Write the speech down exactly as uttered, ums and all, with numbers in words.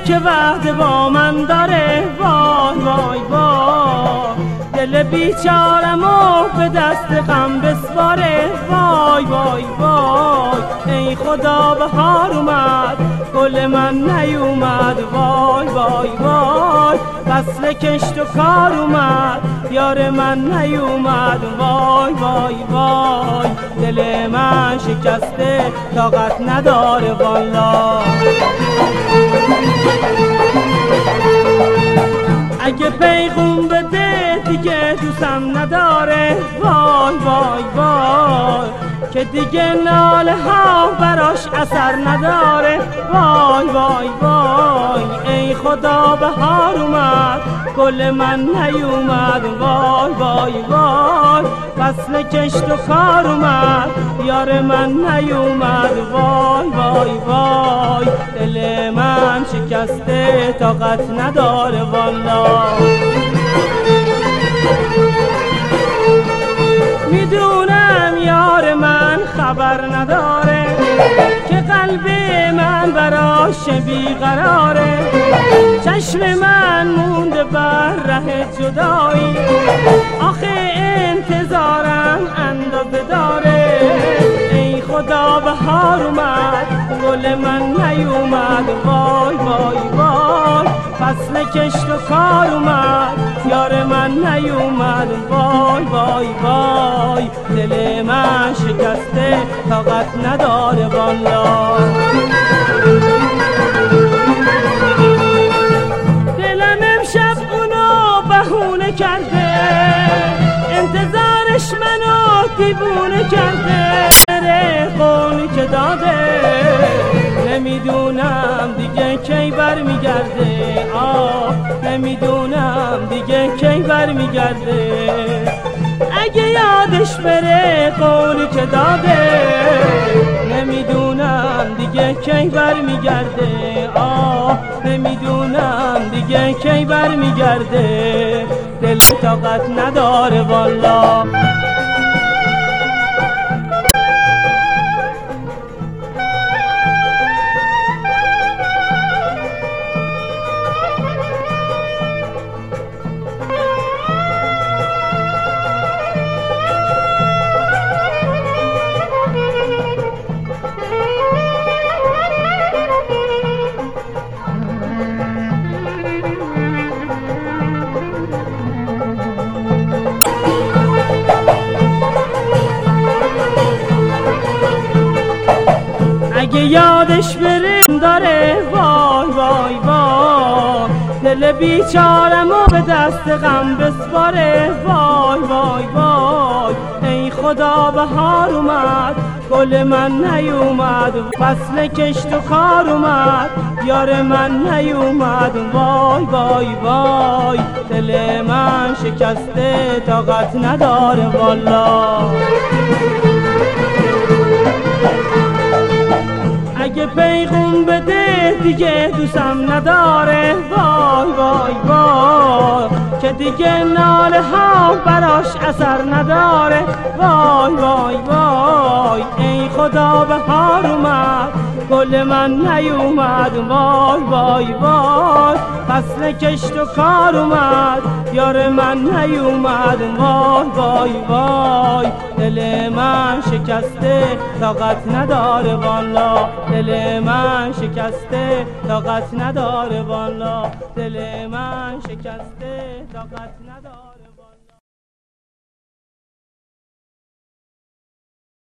که وعده با من داره. وای وای وای دل بیچارمو به دست غم بسپاره. وای وای وای ای خدا بهار اومد گل من نیومد. وای وای وای فصل کشت و کار اومد یار من نیومد. وای وای وای دل من شکسته طاقت نداره والا. اگه پیغام بده دیگه دوستم نداره. وای وای وای که دیگه ناله ها براش اثر نداره. وای وای وای ای خدا بهار اومد گل من نیومد. وای وای وای فصل کشت و کار اومد یار من نیومد. وای وای وای دل من شکسته طاقت نداره والا. میدونم یار من خبر نداره که قلب من براش بیقراره. چشم من مونده بر ره جدایی آخه انتظارم اندازه داره. ای خدا بهار اومد گل من نیومد. وای وای وای فصل کشت و کار اومد یار من نیومد. وای وای وای دل من شکسته طاقت نداره والا. دلم امشب اونو بهونه کرده انتظارش منو دیوونه کرده. قولی که داده نمیدونم دیگه کی برمیگرده. آه نمیدونم دیگه کی برمیگرده. اگه یادش بره قولی که داده نمیدونم دیگه کی برمیگرده. آه نمیدونم دیگه کی برمیگرده. دل طاقت نداره والا. اگه یادش بره داره. وای وای وای دل بیچارمو به دست غم بسپاره. وای وای وای ای خدا بهار اومد گل من نیومد. فصل کشت و کار اومد یار من نیومد. وای وای وای دل من شکسته طاقت نداره والا. اگه پیغام بده دیگه دوستم نداره. وای وای وای که دیگه ناله ها براش اثر نداره. وای وای وای ای خدا بهار اومد گل من نیومد. وای وای وای فصل کشت و کار اومد یار من نیومد. وای وای وای دل من شکسته طاقت نداره والا. دل من شکسته طاقت نداره والا. دل من شکسته طاقت نداره.